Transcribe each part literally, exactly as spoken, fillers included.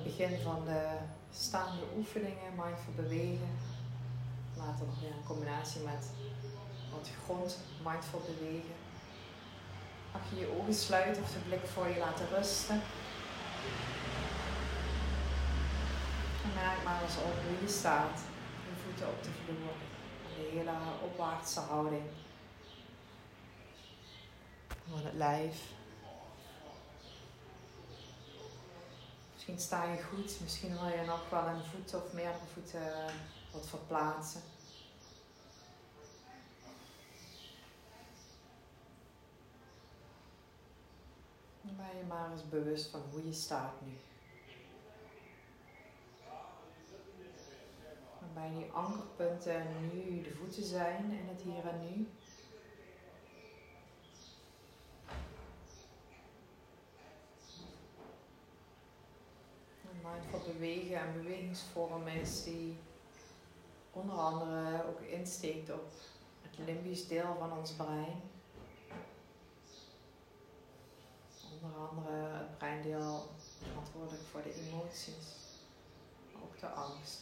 begin van de staande oefeningen, mindful bewegen. Later nog weer een combinatie met wat grond, mindful bewegen. Mag je je ogen sluiten of de blik voor je laten rusten. En merk maar eens op hoe je staat. Je voeten op de vloer. De hele opwaartse houding van het lijf. Misschien sta je goed, misschien wil je nog wel een voet of meerdere voeten wat verplaatsen. Dan ben je maar eens bewust van hoe je staat nu. Waarbij die ankerpunten nu de voeten zijn in het hier en nu. Mindful bewegen en bewegingsvorm is die onder andere ook insteekt op het limbisch deel van ons brein. Onder andere het breindeel verantwoordelijk voor de emoties, maar ook de angst.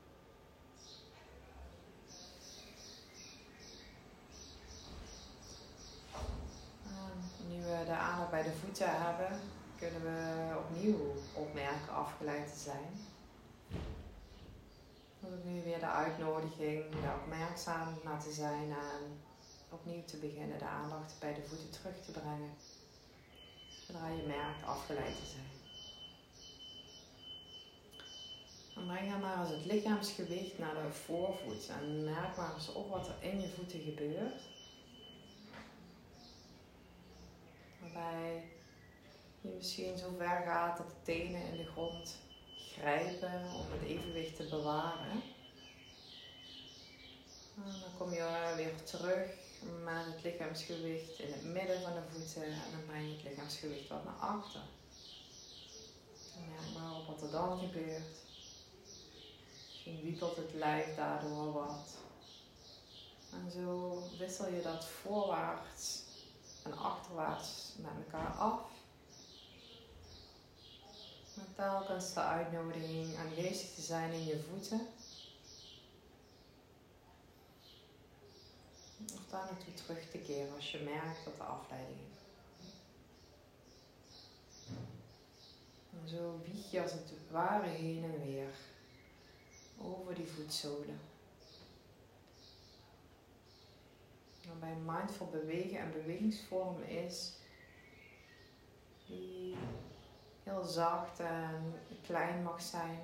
En nu we de aandacht bij de voeten hebben, kunnen we opnieuw opmerken afgeleid te zijn. Dan ook nu weer de uitnodiging daar opmerkzaam naar te zijn en opnieuw te beginnen de aandacht bij de voeten terug te brengen. Zodra je merkt afgeleid te zijn. Dan breng je maar eens het lichaamsgewicht naar de voorvoet en merk maar eens op wat er in je voeten gebeurt. Waarbij je misschien zo ver gaat dat de tenen in de grond grijpen om het evenwicht te bewaren. En dan kom je weer terug met het lichaamsgewicht in het midden van de voeten en dan breng je het lichaamsgewicht wat naar achter. En merk maar op wat er dan gebeurt. Misschien wiebelt het lijf daardoor wat. En zo wissel je dat voorwaarts en achterwaarts met elkaar af. Met telkens de uitnodiging aanwezig te zijn in je voeten. Of daar naartoe terug te keren als je merkt dat er afleiding is. En zo wieg je als het ware heen en weer over die voetzolen. Waarbij mindful bewegen en bewegingsvorm is die heel zacht en klein mag zijn.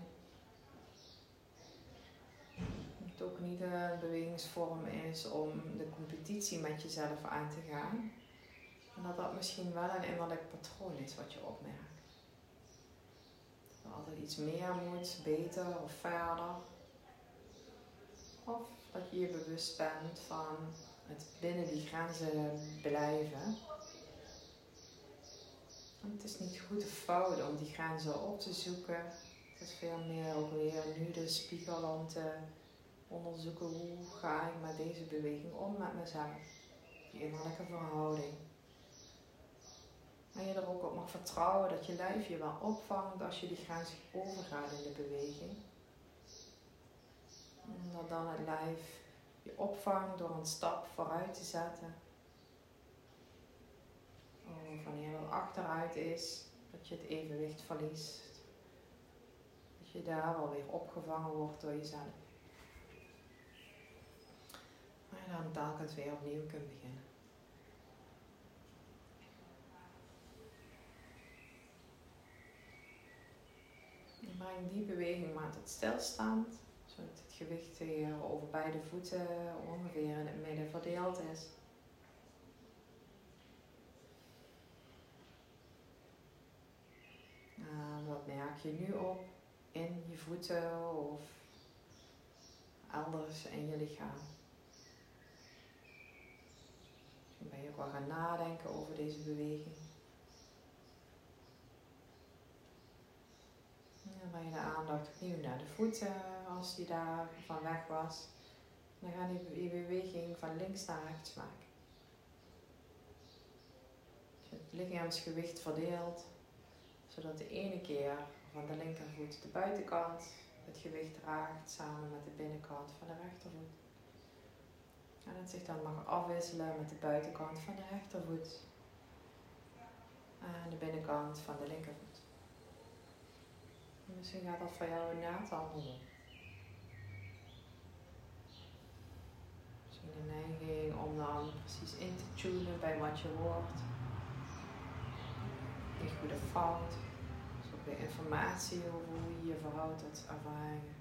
Het ook niet een bewegingsvorm is om de competitie met jezelf aan te gaan. En dat dat misschien wel een innerlijk patroon is wat je opmerkt. Dat er altijd iets meer moet, beter of verder. Of dat je je bewust bent van het binnen die grenzen blijven. En het is niet goed of fout om die grenzen op te zoeken. Het is veel meer ook weer nu de spiegel om te onderzoeken hoe ga ik met deze beweging om met mezelf. Die innerlijke verhouding. En je er ook op mag vertrouwen dat je lijf je wel opvangt als je die grens overgaat in de beweging. En dat dan het lijf je opvangt door een stap vooruit te zetten. Of wanneer het achteruit is, dat je het evenwicht verliest. Dat je daar wel weer opgevangen wordt door jezelf. Maar je dan telkens weer opnieuw kunt beginnen. En breng die beweging maar tot stilstand. Zodat het gewicht weer over beide voeten ongeveer in het midden verdeeld is. En wat merk je nu op in je voeten of elders in je lichaam? Misschien ben je ook wel gaan nadenken over deze beweging. En dan breng je de aandacht opnieuw naar de voeten als die daar van weg was. Dan ga je die beweging van links naar rechts maken. Je het lichaamsgewicht verdeelt, zodat de ene keer van de linkervoet de buitenkant het gewicht draagt samen met de binnenkant van de rechtervoet. En het zich dan mag afwisselen met de buitenkant van de rechtervoet en de binnenkant van de linkervoet. En misschien gaat dat voor jou net andersom. Misschien de neiging om dan precies in te tunen bij wat je hoort. Niet goede fout. Dus ook weer informatie over hoe je je verhoudt tot ervaringen.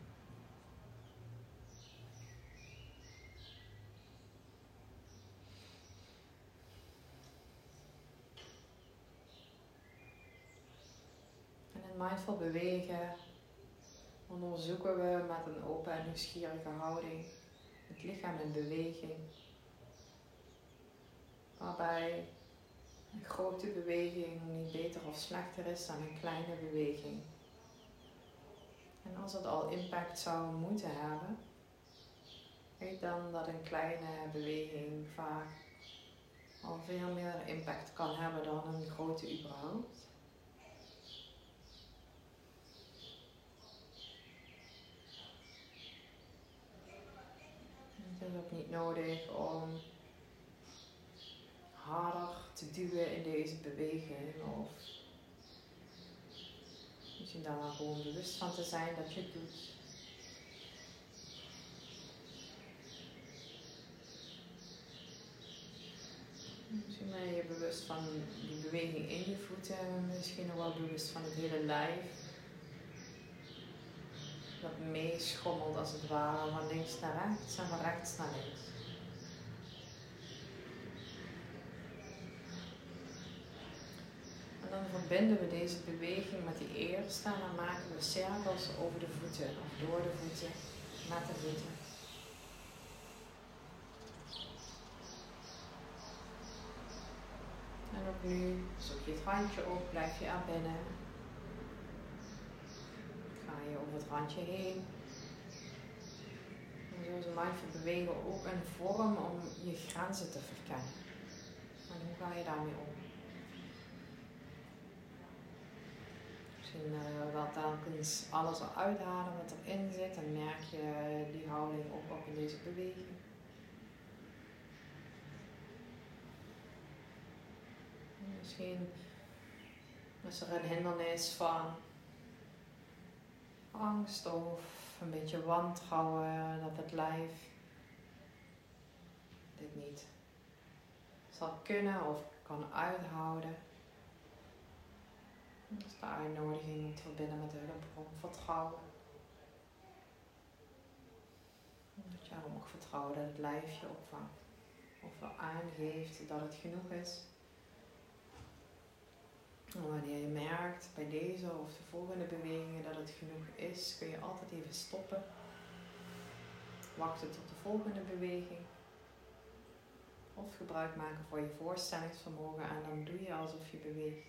En in mindful bewegen onderzoeken we met een open en nieuwsgierige houding het lichaam in beweging. Waarbij een grote beweging niet beter of slechter is dan een kleine beweging. En als het al impact zou moeten hebben, weet dan dat een kleine beweging vaak al veel meer impact kan hebben dan een grote überhaupt. Het is ook niet nodig om harder te duwen in deze beweging of misschien daar maar gewoon bewust van te zijn dat je het doet. Misschien ben je bewust van die beweging in je voeten, misschien nog wel bewust van het hele lijf. Dat meeschommelt als het ware van links naar rechts en van rechts naar links. En dan verbinden we deze beweging met die eerste en dan maken we cirkels over de voeten of door de voeten, met de voeten. En ook nu zoek je het randje op, blijf je er binnen. Ga je over het randje heen. En zo is een mindful bewegen ook een vorm om je grenzen te verkennen. En hoe ga je daarmee om? Misschien uh, wel telkens alles eruit halen wat erin zit en merk je die houding ook op in deze beweging. Misschien is er een hindernis van angst of een beetje wantrouwen dat het lijf dit niet zal kunnen of kan uithouden. Dat is de uitnodiging om te verbinden met de hulpbron, vertrouwen. Dat je erom mag vertrouwen dat het lijf je opvangt. Of wel aangeeft dat het genoeg is. En wanneer je merkt bij deze of de volgende bewegingen dat het genoeg is, kun je altijd even stoppen. Wachten tot de volgende beweging. Of gebruik maken van je voorstellingsvermogen en dan doe je alsof je beweegt.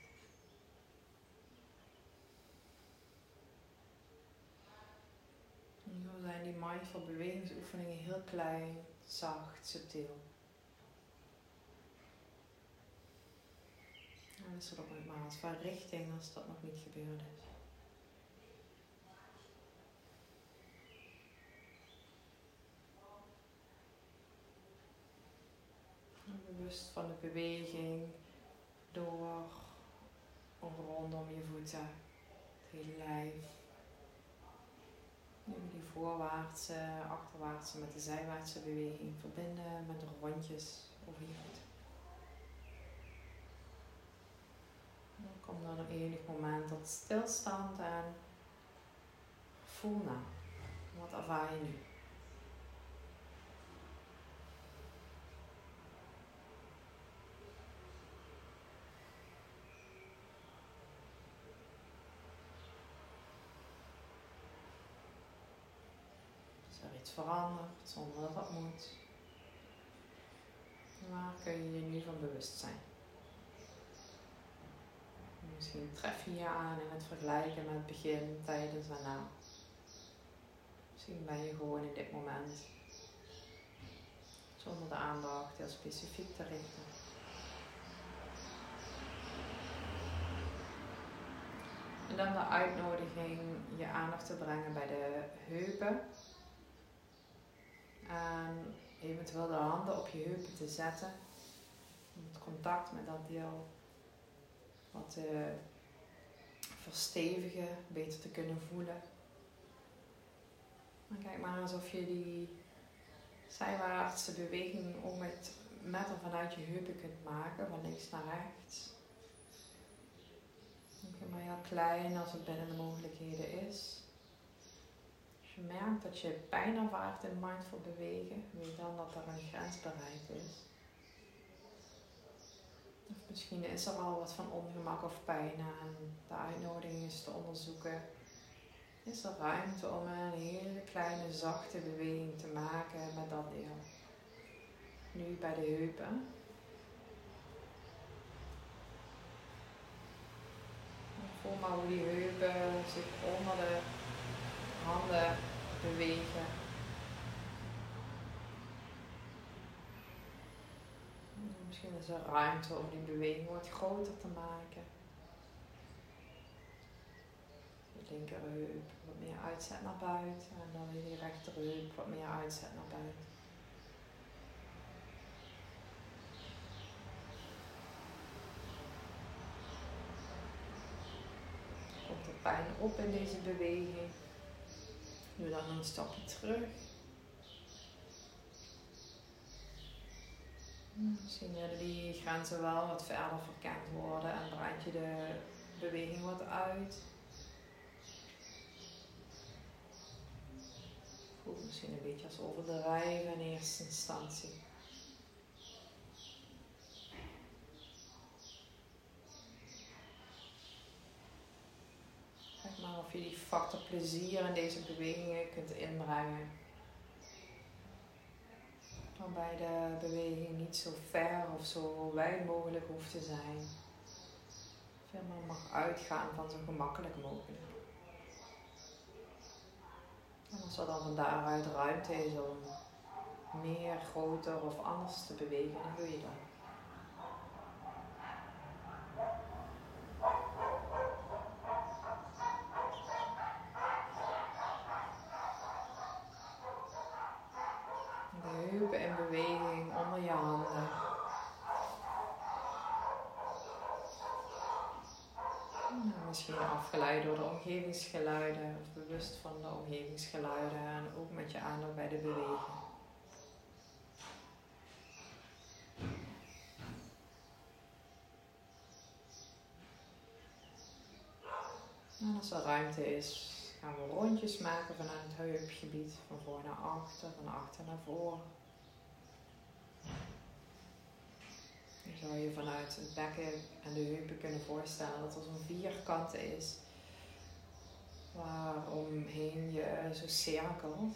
En zo zijn die mindful bewegingsoefeningen heel klein, zacht, subtiel. En is er ook nogmaals van richting als dat nog niet gebeurd is. En bewust van de beweging door of rondom je voeten, het hele lijf. Nu die voorwaartse, achterwaartse met de zijwaartse beweging verbinden met de rondjes over je voeten. Dan komt er een enig moment tot stilstand en voel na. Wat ervaar je nu? Is er iets veranderd zonder dat dat moet? Waar kun je je nu van bewust zijn? Misschien tref je je aan in het vergelijken met het begin, tijdens en na. Misschien ben je gewoon in dit moment. Zonder de aandacht heel specifiek te richten. En dan de uitnodiging je aandacht te brengen bij de heupen. En eventueel de handen op je heupen te zetten. Om het contact met dat deel wat te verstevigen, beter te kunnen voelen. En kijk maar alsof je die zijwaartse beweging ook met, met of vanuit je heupen kunt maken, van links naar rechts. Ook maar heel klein als het binnen de mogelijkheden is. Als je merkt dat je pijn ervaart in mindful bewegen, weet dan dat er een grens bereikt is. Of misschien is er al wat van ongemak of pijn aan. De uitnodiging is te onderzoeken. Is er ruimte om een hele kleine zachte beweging te maken met dat deel. Nu bij de heupen. Voel maar hoe die heupen zich onder de handen bewegen. Misschien is er ruimte om die beweging wat groter te maken. De linkerheup wat meer uitzet naar buiten en dan weer die rechterheup wat meer uitzet naar buiten. Komt de pijn op in deze beweging. Doe dan een stapje terug. Misschien willen die grenzen wel wat verder verkend worden en breid je de beweging wat uit. Voelt misschien een beetje als overdrijven in eerste instantie. Kijk maar of je die factor plezier in deze bewegingen kunt inbrengen. Waarbij de beweging niet zo ver of zo wijd mogelijk hoeft te zijn. Veel meer mag uitgaan van zo gemakkelijk mogelijk. En als er dan van daaruit ruimte is om meer, groter of anders te bewegen, dan doe je dat. De heupen in beweging onder je handen. Nou, misschien afgeleid door de omgevingsgeluiden of bewust van de omgevingsgeluiden en ook met je aandacht bij de beweging. En als er ruimte is, gaan we rondjes maken vanuit het heupgebied, van voor naar achter, van achter naar voren. Dan zou je vanuit het bekken en de heupen kunnen voorstellen dat er zo'n vierkant is, waaromheen je zo cirkelt.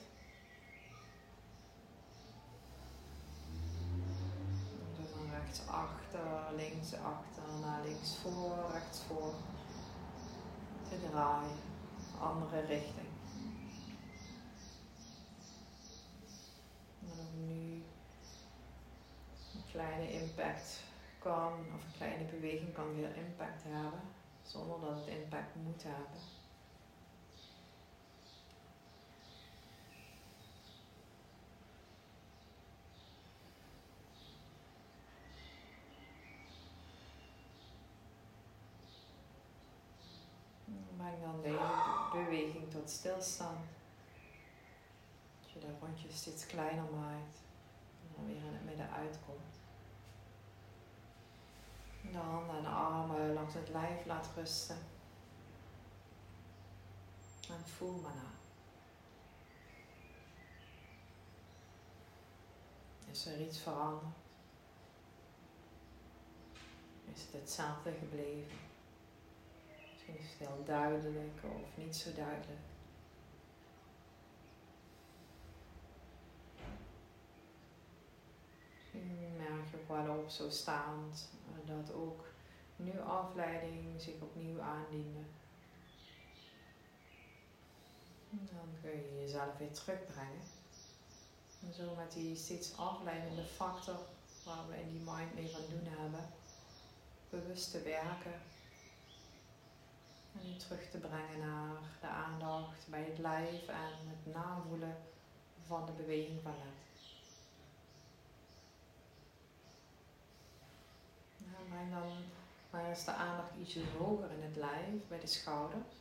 Dus van rechts achter, links achter, naar links voor, rechts voor. Te draaien, andere richting. En ook nu een kleine impact kan, of een kleine beweging kan weer impact hebben, zonder dat het impact moet hebben. Breng dan deze beweging tot stilstand. Dat je de rondjes steeds kleiner maakt en dan weer in het midden uitkomt. De handen en armen langs het lijf laat rusten. En voel maar na. Is er iets veranderd? Is het hetzelfde gebleven? Misschien is het heel duidelijk of niet zo duidelijk. Misschien merk je ook wel op zo staand dat ook nu afleiding zich opnieuw aandiende. Dan kun je jezelf weer terugbrengen. En zo met die steeds afleidende factor waar we in die mind mee van doen hebben, bewust te werken. En nu terug te brengen naar de aandacht bij het lijf en het navoelen van de beweging van net. Ja, breng dan maar eens de aandacht ietsje hoger in het lijf, bij de schouders.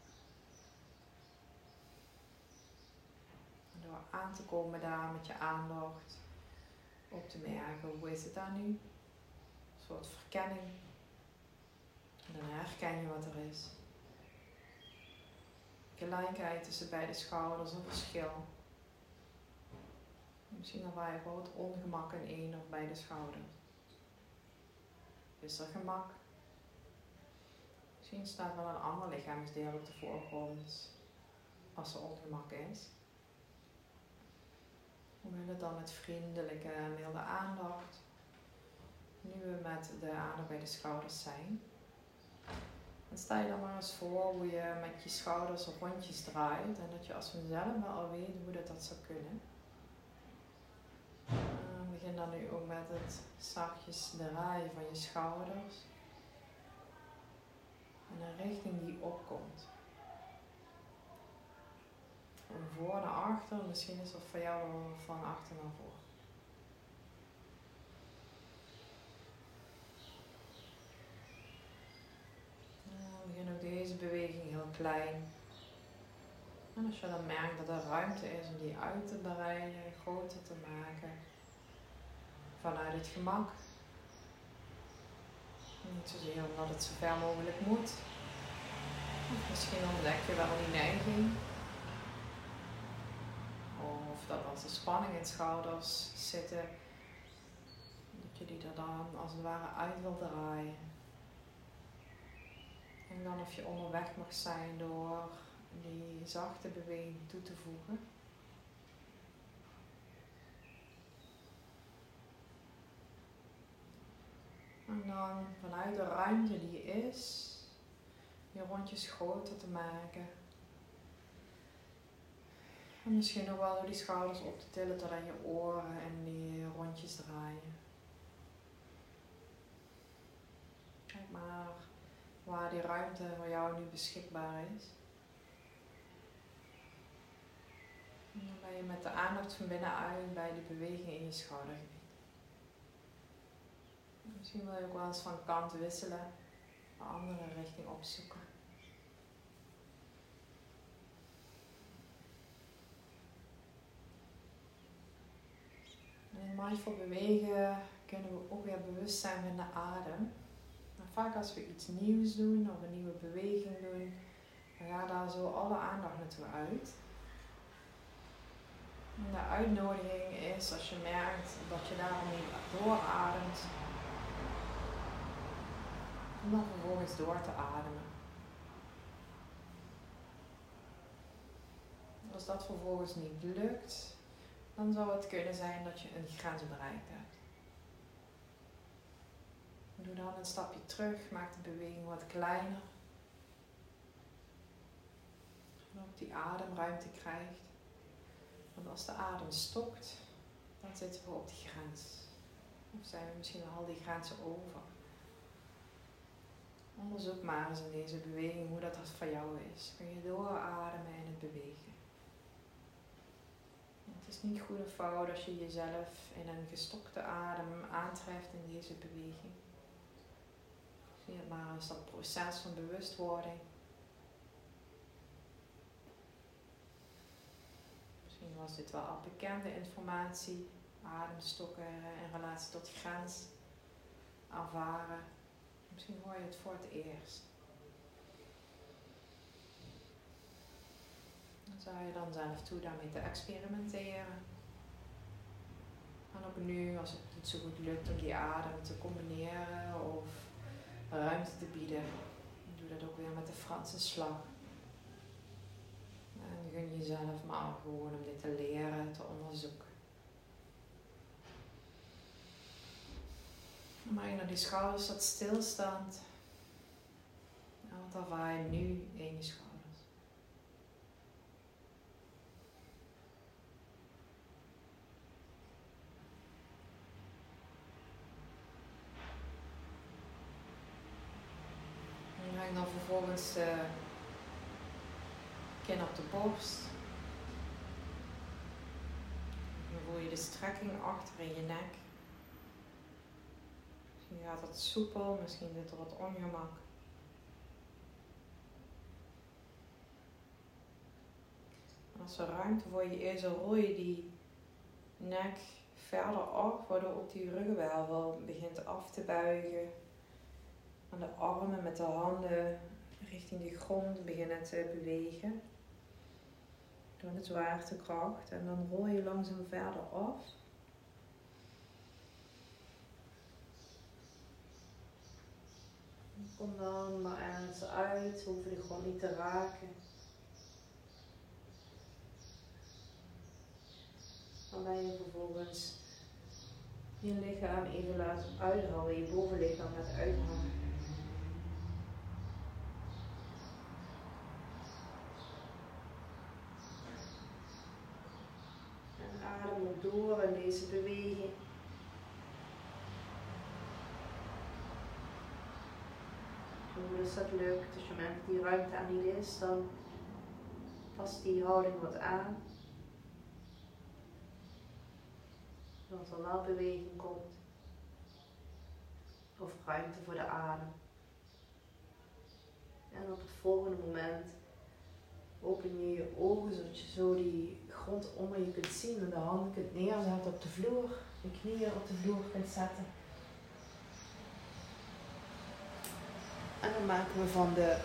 En door aan te komen daar met je aandacht op te merken, hoe is het daar nu? Een soort verkenning. En dan herken je wat er is. Gelijkheid tussen beide schouders, een verschil. Misschien ervaar je bijvoorbeeld ongemak in één of beide schouders. Is er gemak? Misschien staat wel een ander lichaamsdeel op de voorgrond als er ongemak is. We willen dan met vriendelijke en milde aandacht, nu we met de aandacht bij de schouders zijn. En stel je dan maar eens voor hoe je met je schouders op rondjes draait en dat je als vanzelf wel al weet hoe dat, dat zou kunnen. Uh, begin dan nu ook met het zachtjes draaien van je schouders. En een richting die opkomt. Van voor naar achter, misschien is dat voor jou wel van achter naar voor. Uh, begin ook deze beweging heel klein. En als je dan merkt dat er ruimte is om die uit te breiden, groter te maken, vanuit het gemak. Niet zozeer omdat het zo ver mogelijk moet. Of misschien ontdek je wel die neiging. Of dat als de spanning in schouders zitten, dat je die er dan als het ware uit wil draaien. En dan of je onderweg mag zijn door die zachte beweging toe te voegen. En dan vanuit de ruimte die is, je rondjes groter te maken. En misschien ook wel door die schouders op te tillen tot aan je oren en die rondjes draaien. Kijk maar waar die ruimte voor jou nu beschikbaar is. En dan ben je met de aandacht van binnenuit bij de beweging in je schoudergebied. Misschien wil je ook wel eens van kant wisselen, een andere richting opzoeken. En in mindful bewegen kunnen we ook weer bewust zijn van de adem. Maar vaak als we iets nieuws doen of een nieuwe beweging doen, dan gaat daar zo alle aandacht naartoe uit. En de uitnodiging is, als je merkt dat je daarom niet doorademt, om dan vervolgens door te ademen. Als dat vervolgens niet lukt, dan zou het kunnen zijn dat je een grens bereikt hebt. Doe dan een stapje terug, maak de beweging wat kleiner. Zodat die ademruimte krijgt. Want als de adem stokt, dan zitten we op die grens. Of zijn we misschien al die grenzen over. Onderzoek maar eens in deze beweging hoe dat voor jou is. Kun je doorademen en het bewegen. Het is niet goed of fout als je jezelf in een gestokte adem aantreft in deze beweging. Zie het maar als dat proces van bewustwording. Misschien was dit wel al bekende informatie. Ademstokken in relatie tot grens ervaren. Misschien hoor je het voor het eerst. Dan zou je dan zelf toe daarmee te experimenteren. En ook nu, als het niet zo goed lukt om die adem te combineren of ruimte te bieden, doe dat ook weer met de Franse slag. En gun jezelf maar gewoon om dit te leren, te onderzoeken. Maar je naar die schouders staat stilstaand. En wat ervaar je nu in je schouders? En breng dan vervolgens uh, kin op de borst. Dan voel je de strekking achter in je nek. Misschien gaat het soepel, misschien zit er wat ongemak. En als er ruimte voor je is, dan rol je die nek verder af, waardoor ook die ruggenwervel begint af te buigen. En de armen met de handen richting de grond beginnen te bewegen. Door de zwaartekracht. En dan rol je langzaam verder af. Kom dan maar ergens uit, we hoeven de grond niet te raken. Dan ben je vervolgens je lichaam even laten uithouden, je bovenlichaam laten uithouden. En adem ook door in deze beweging. Dus dat lukt. Als je merkt dat die ruimte aan niet is, dan pas die houding wat aan. Zodat er wel beweging komt. Of ruimte voor de adem. En op het volgende moment open je je ogen zodat je zo die grond onder je kunt zien. En de handen kunt neerzetten op de vloer. De knieën op de vloer kunt zetten. En dan maken we van de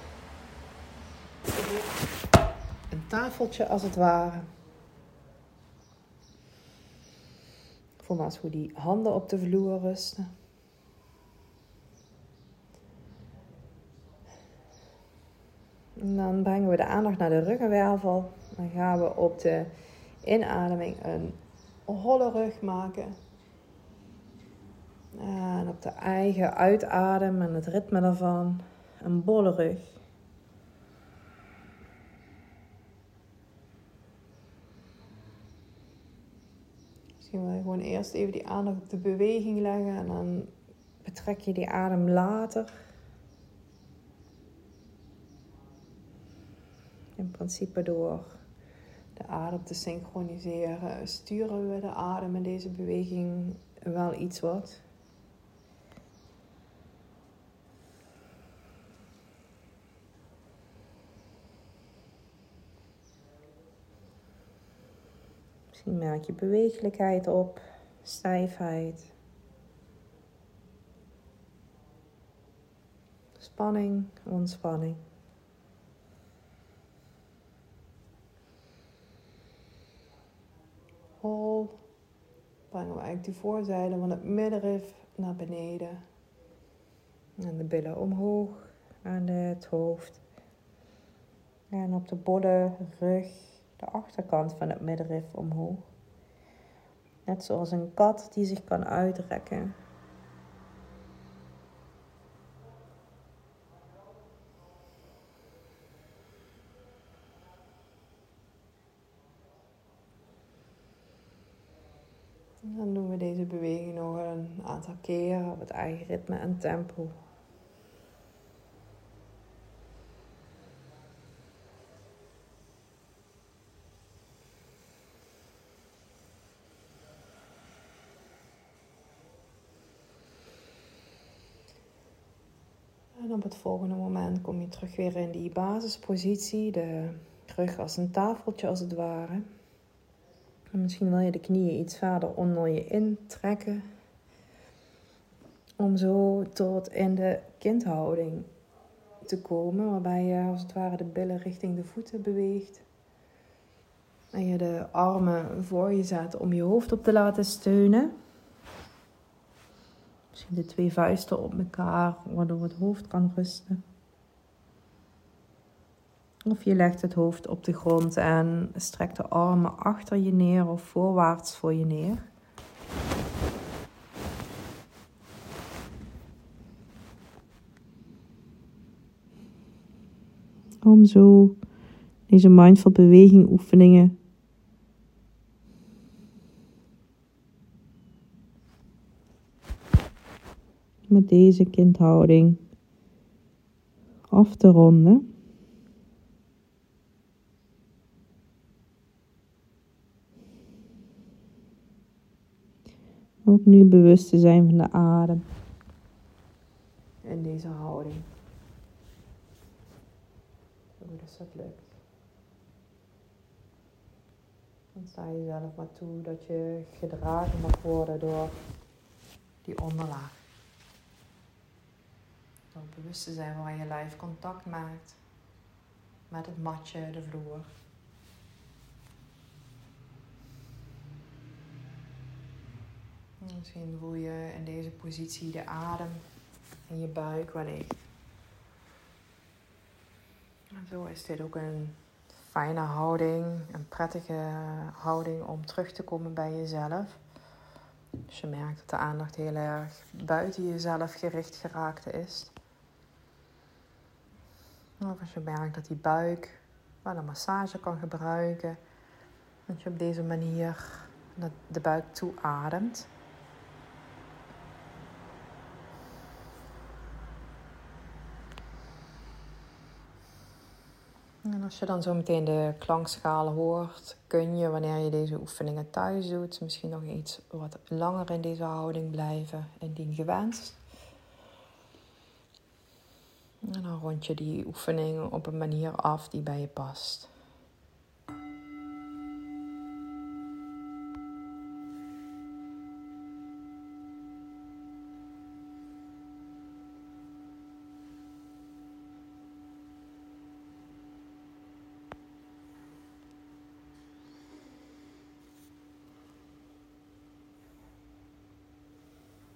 een tafeltje als het ware. Voel maar eens hoe die handen op de vloer rusten. En dan brengen we de aandacht naar de ruggenwervel. Dan gaan we op de inademing een holle rug maken. En op de eigen uitadem en het ritme daarvan een bolle rug. Misschien wil je gewoon eerst even die aandacht op de beweging leggen en dan betrek je die adem later. In principe door de adem te synchroniseren sturen we de adem in deze beweging wel iets wat. Misschien merk je bewegelijkheid op, stijfheid, spanning, ontspanning. Hol, brengen we eigenlijk de voorzijde van het middenrif naar beneden. En de billen omhoog aan het hoofd. En op de bolle rug de achterkant van het middenrif omhoog. Net zoals een kat die zich kan uitrekken. En dan doen we deze beweging nog een aantal keren op het eigen ritme en tempo. En op het volgende moment kom je terug weer in die basispositie. De rug als een tafeltje als het ware. En misschien wil je de knieën iets verder onder je intrekken. Om zo tot in de kindhouding te komen. Waarbij je als het ware de billen richting de voeten beweegt. En je de armen voor je zet om je hoofd op te laten steunen. Misschien de twee vuisten op elkaar, waardoor het hoofd kan rusten. Of je legt het hoofd op de grond en strekt de armen achter je neer of voorwaarts voor je neer. Om zo deze mindful beweging oefeningen met deze kindhouding af te ronden. Ook nu bewust te zijn van de adem. In deze houding. Zo goed als dat lukt. Dan sta je zelf maar toe dat je gedragen mag worden door die onderlaag. Door bewust te zijn waar je lijf contact maakt met het matje, de vloer. En misschien voel je in deze positie de adem in je buik wellicht. En zo is dit ook een fijne houding, een prettige houding om terug te komen bij jezelf. Als je merkt dat de aandacht heel erg buiten jezelf gericht geraakt is. Of als je merkt dat die buik wel een massage kan gebruiken. Dat je op deze manier de buik toe ademt. En als je dan zo meteen de klankschalen hoort, kun je wanneer je deze oefeningen thuis doet, misschien nog iets wat langer in deze houding blijven, indien gewenst. En dan rond je die oefening op een manier af die bij je past.